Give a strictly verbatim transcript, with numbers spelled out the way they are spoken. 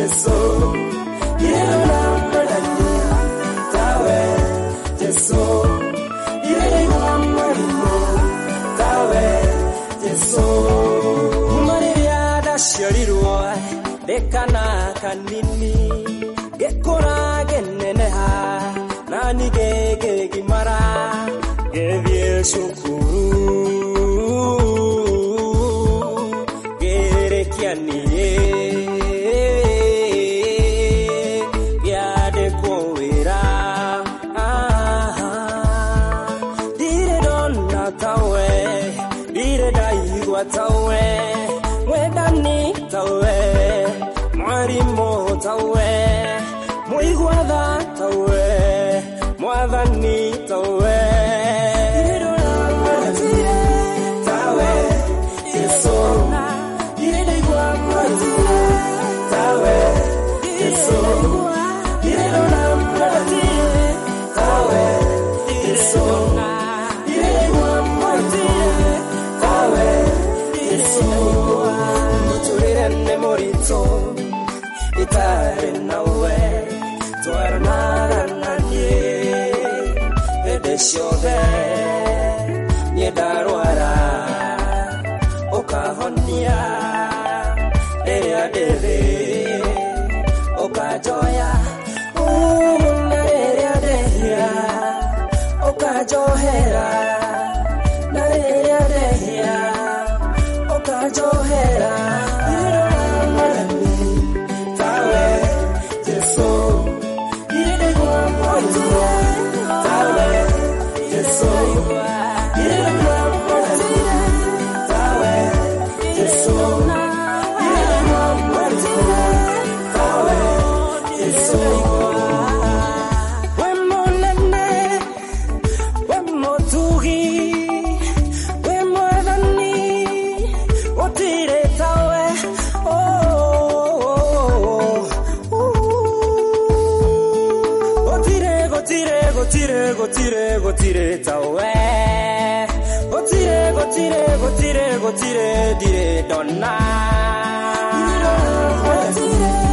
Jesu Yere Ramadani Tawe Jesu Yere Ramadani Tawe Jesu Maria da Shariruwa Dekana kanini Gekora geneneha Nani gege gimara Gevye shukuru Gere kianiye Gyade kowera Dire donna tawe Dire daigwa tawe Wedani tawe Marimo tawe Muigwada tawe Mwadhani tawe Tawe Yesu Yirigwa mwadile Tawe Yesu Yirigwa mwadile Tawe Yesu Yirigwa mwadile Tawe Yesu Muturirene morito Itare nawe Tuarnara nanye Edeshove Nyedarwara Okahonia Deya dere Okajoya Una deya deya Okajohera Nadeya deya Okajohera Tawe Jesu Yirigwa mwadile Tawe Jesu Yirigwa mwadile Tawe Jesu Yirigwa mwadile Tawe Jesu Wemo nene Wemo tugi Wemo adani Otire tawe Oh Gotire, gotire, gotire, gotire, tawe. Gotire, gotire, gotire, gotire, dire donna.